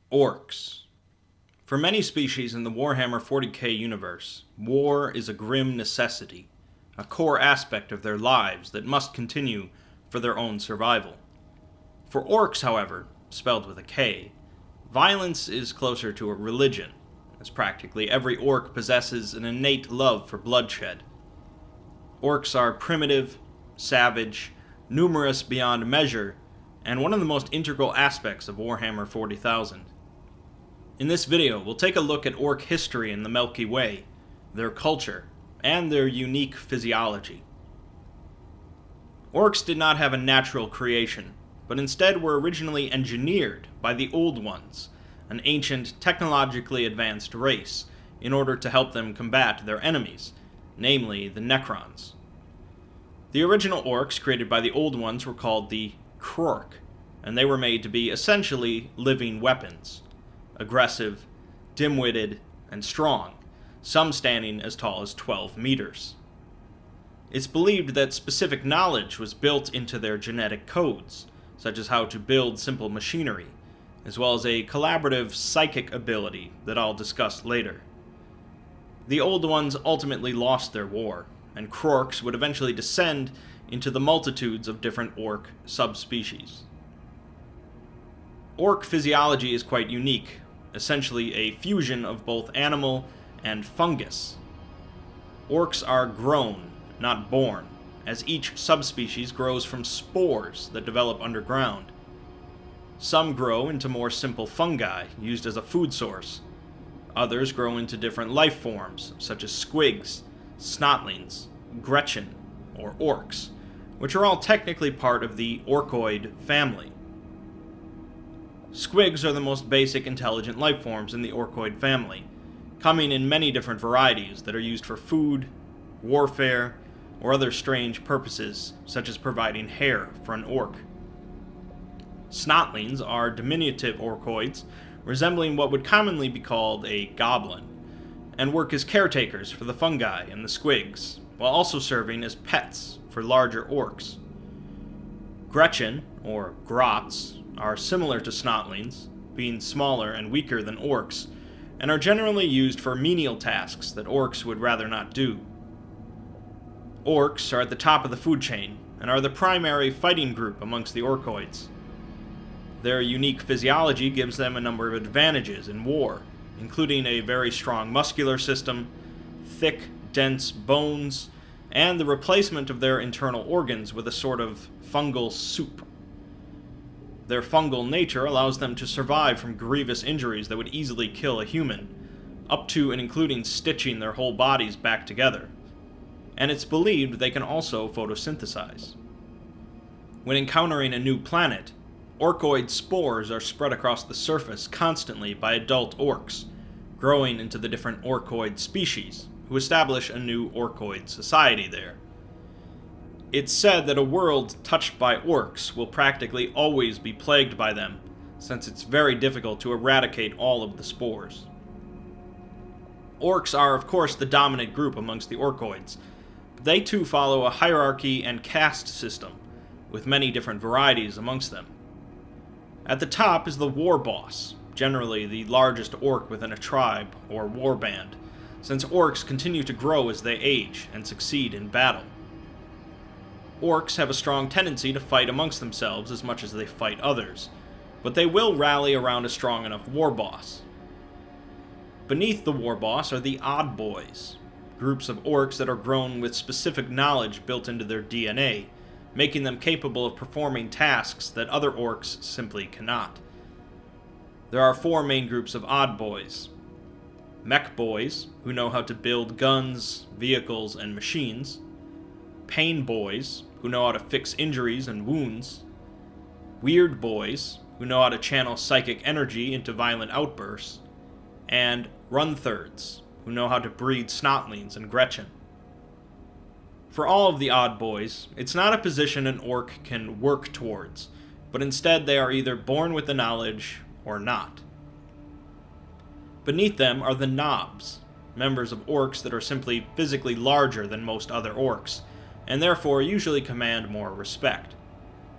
Orcs. For many species in the Warhammer 40k universe, war is a grim necessity, a core aspect of their lives that must continue for their own survival. For orcs, however, spelled with a K, violence is closer to a religion, as practically every orc possesses an innate love for bloodshed. Orcs are primitive, savage, numerous beyond measure, and one of the most integral aspects of Warhammer 40,000. In this video, we'll take a look at orc history in the Milky Way, their culture, and their unique physiology. Orcs did not have a natural creation, but instead were originally engineered by the Old Ones, an ancient, technologically advanced race, in order to help them combat their enemies, namely the Necrons. The original orcs created by the Old Ones were called the Krork, and they were made to be essentially living weapons, aggressive, dim-witted, and strong, some standing as tall as 12 meters. It's believed that specific knowledge was built into their genetic codes, such as how to build simple machinery, as well as a collaborative psychic ability that I'll discuss later. The Old Ones ultimately lost their war, and Krorks would eventually descend into the multitudes of different orc subspecies. Orc physiology is quite unique, essentially a fusion of both animal and fungus. Orcs are grown, not born, as each subspecies grows from spores that develop underground. Some grow into more simple fungi, used as a food source. Others grow into different life forms, such as squigs, snotlings, gretchen, or orcs, which are all technically part of the orcoid family. Squigs are the most basic intelligent life forms in the orcoid family, coming in many different varieties that are used for food, warfare, or other strange purposes, such as providing hair for an orc. Snotlings are diminutive orcoids, resembling what would commonly be called a goblin, and work as caretakers for the fungi and the squigs, while also serving as pets for larger orcs. Gretchen, or grots, are similar to snotlings, being smaller and weaker than orcs, and are generally used for menial tasks that orcs would rather not do. Orcs are at the top of the food chain, and are the primary fighting group amongst the orcoids. Their unique physiology gives them a number of advantages in war, including a very strong muscular system, thick, dense bones, and the replacement of their internal organs with a sort of fungal soup. Their fungal nature allows them to survive from grievous injuries that would easily kill a human, up to and including stitching their whole bodies back together. And it's believed they can also photosynthesize. When encountering a new planet, orcoid spores are spread across the surface constantly by adult orcs, growing into the different orcoid species, who establish a new orcoid society there. It's said that a world touched by orcs will practically always be plagued by them, since it's very difficult to eradicate all of the spores. Orcs are, of course, the dominant group amongst the orcoids, but they too follow a hierarchy and caste system, with many different varieties amongst them. At the top is the war boss, generally the largest orc within a tribe or warband, since orcs continue to grow as they age and succeed in battle. Orcs have a strong tendency to fight amongst themselves as much as they fight others, but they will rally around a strong enough war boss. Beneath the war boss are the odd boys, groups of orcs that are grown with specific knowledge built into their DNA, making them capable of performing tasks that other orcs simply cannot. There are 4 main groups of odd boys: mech boys, who know how to build guns, vehicles, and machines; pain boys, who know how to fix injuries and wounds; weird boys, who know how to channel psychic energy into violent outbursts; and run-thirds, who know how to breed snotlings and gretchen. For all of the odd boys, it's not a position an orc can work towards, but instead they are either born with the knowledge or not. Beneath them are the knobs, members of orcs that are simply physically larger than most other orcs, and therefore usually command more respect.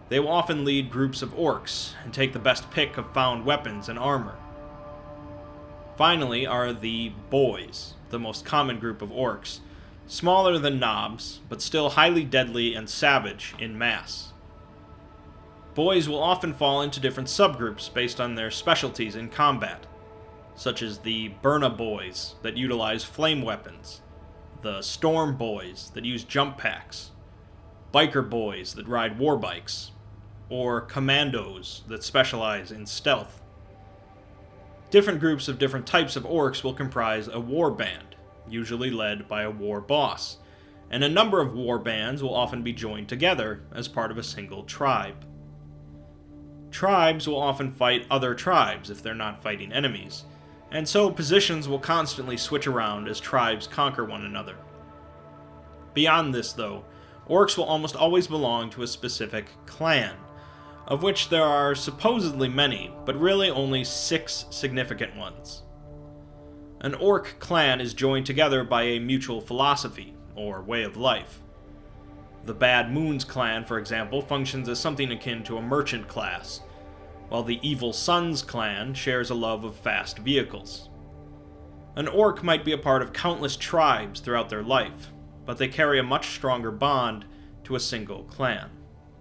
They will often lead groups of orcs and take the best pick of found weapons and armor. Finally are the boys, the most common group of orcs, smaller than knobs, but still highly deadly and savage in mass. Boys will often fall into different subgroups based on their specialties in combat, such as the Burna Boys that utilize flame weapons, the Storm Boys that use jump packs, Biker Boys that ride war bikes, or Commandos that specialize in stealth. Different groups of different types of orcs will comprise a war band, usually led by a war boss, and a number of war bands will often be joined together as part of a single tribe. Tribes will often fight other tribes if they're not fighting enemies, and so positions will constantly switch around as tribes conquer one another. Beyond this, though, orcs will almost always belong to a specific clan, of which there are supposedly many, but really only 6 significant ones. An orc clan is joined together by a mutual philosophy, or way of life. The Bad Moons clan, for example, functions as something akin to a merchant class, while the Evil Suns clan shares a love of fast vehicles. An orc might be a part of countless tribes throughout their life, but they carry a much stronger bond to a single clan.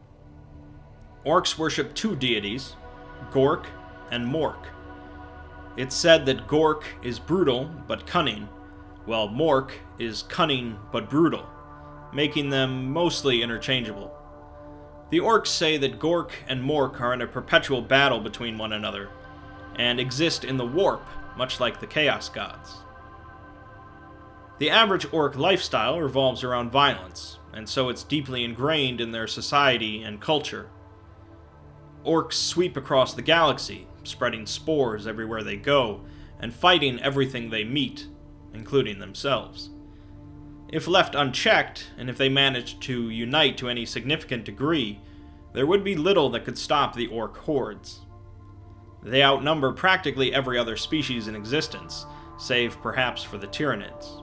Orcs worship 2 deities, Gork and Mork. It's said that Gork is brutal but cunning, while Mork is cunning but brutal, making them mostly interchangeable. The orcs say that Gork and Mork are in a perpetual battle between one another, and exist in the warp, much like the Chaos Gods. The average orc lifestyle revolves around violence, and so it's deeply ingrained in their society and culture. Orcs sweep across the galaxy, spreading spores everywhere they go, and fighting everything they meet, including themselves. If left unchecked, and if they managed to unite to any significant degree, there would be little that could stop the orc hordes. They outnumber practically every other species in existence, save perhaps for the Tyranids.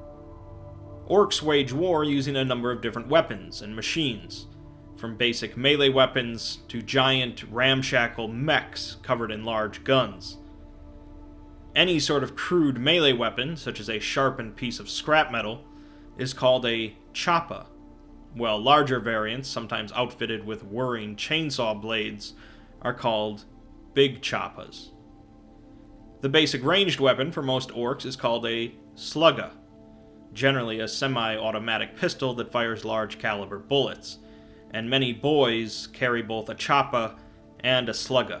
Orcs wage war using a number of different weapons and machines, from basic melee weapons to giant, ramshackle mechs covered in large guns. Any sort of crude melee weapon, such as a sharpened piece of scrap metal, is called a choppa, while larger variants, sometimes outfitted with whirring chainsaw blades, are called big choppas. The basic ranged weapon for most orcs is called a slugga, generally a semi-automatic pistol that fires large caliber bullets, and many boys carry both a choppa and a slugga.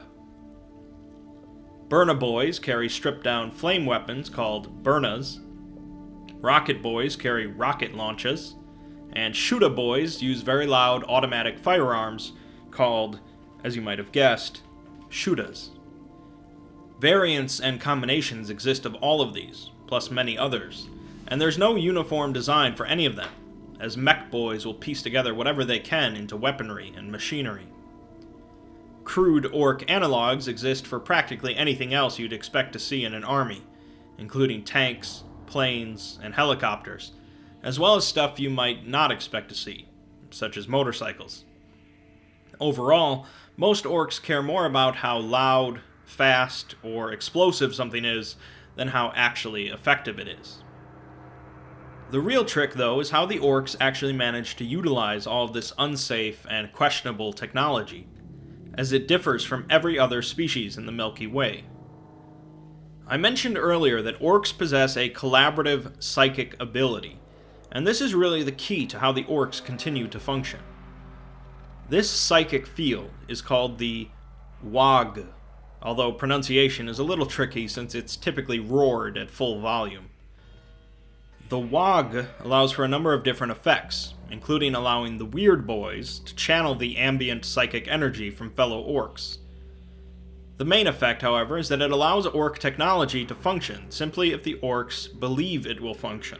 Burna Boys carry stripped-down flame weapons called burnas, Rocket Boys carry rocket launches, and Shoota Boys use very loud automatic firearms called, as you might have guessed, shootas. Variants and combinations exist of all of these, plus many others, and there's no uniform design for any of them, as mech boys will piece together whatever they can into weaponry and machinery. Crude orc analogs exist for practically anything else you'd expect to see in an army, including tanks, planes, and helicopters, as well as stuff you might not expect to see, such as motorcycles. Overall, most orcs care more about how loud, fast, or explosive something is than how actually effective it is. The real trick, though, is how the orcs actually manage to utilize all of this unsafe and questionable technology, as it differs from every other species in the Milky Way. I mentioned earlier that orcs possess a collaborative psychic ability, and this is really the key to how the orcs continue to function. This psychic field is called the Wog, although pronunciation is a little tricky since it's typically roared at full volume. The Wog allows for a number of different effects, including allowing the Weird Boys to channel the ambient psychic energy from fellow orcs. The main effect, however, is that it allows orc technology to function simply if the orcs believe it will function.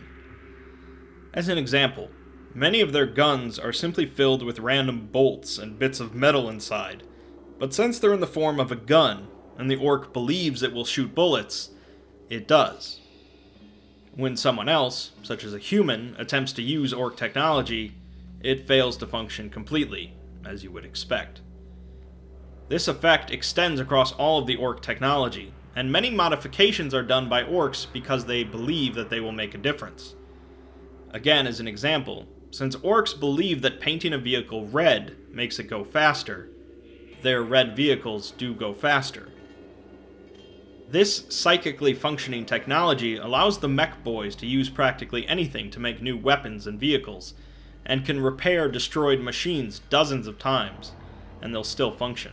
As an example, many of their guns are simply filled with random bolts and bits of metal inside, but since they're in the form of a gun, and the orc believes it will shoot bullets, it does. When someone else, such as a human, attempts to use orc technology, it fails to function completely, as you would expect. This effect extends across all of the orc technology, and many modifications are done by orcs because they believe that they will make a difference. Again, as an example, since orcs believe that painting a vehicle red makes it go faster, their red vehicles do go faster. This psychically functioning technology allows the mech boys to use practically anything to make new weapons and vehicles, and can repair destroyed machines dozens of times, and they'll still function.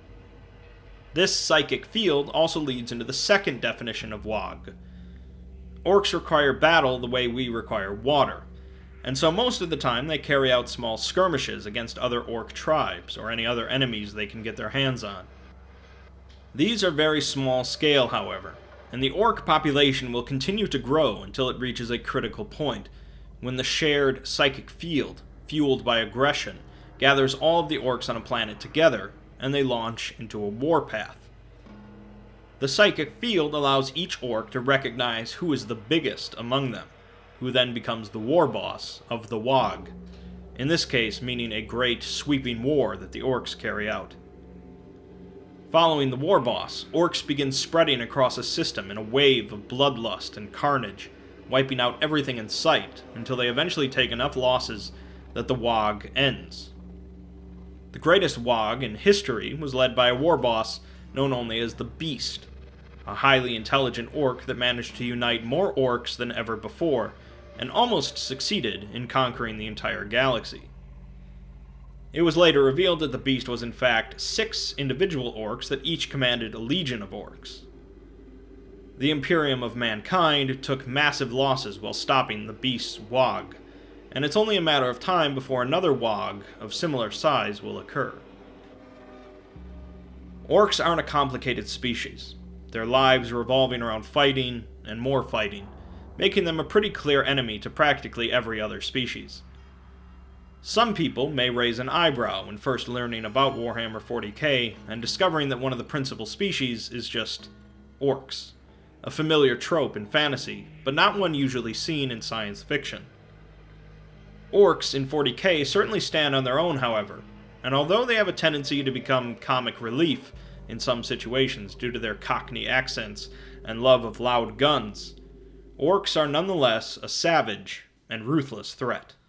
This psychic field also leads into the second definition of WOG. Orcs require battle the way we require water, and so most of the time they carry out small skirmishes against other orc tribes, or any other enemies they can get their hands on. These are very small scale, however, and the orc population will continue to grow until it reaches a critical point, when the shared psychic field, fueled by aggression, gathers all of the orcs on a planet together, and they launch into a warpath. The psychic field allows each orc to recognize who is the biggest among them, who then becomes the war boss of the WOG, in this case meaning a great sweeping war that the orcs carry out. Following the war boss, orcs begin spreading across a system in a wave of bloodlust and carnage, wiping out everything in sight until they eventually take enough losses that the WOG ends. The greatest WOG in history was led by a war boss known only as the Beast, a highly intelligent orc that managed to unite more orcs than ever before, and almost succeeded in conquering the entire galaxy. It was later revealed that the Beast was in fact 6 individual orcs that each commanded a legion of orcs. The Imperium of Mankind took massive losses while stopping the Beast's WOG, and it's only a matter of time before another WOG of similar size will occur. Orcs aren't a complicated species, their lives revolving around fighting and more fighting, making them a pretty clear enemy to practically every other species. Some people may raise an eyebrow when first learning about Warhammer 40k and discovering that one of the principal species is just orcs, a familiar trope in fantasy, but not one usually seen in science fiction. Orcs in 40k certainly stand on their own, however, and although they have a tendency to become comic relief in some situations due to their Cockney accents and love of loud guns, orcs are nonetheless a savage and ruthless threat.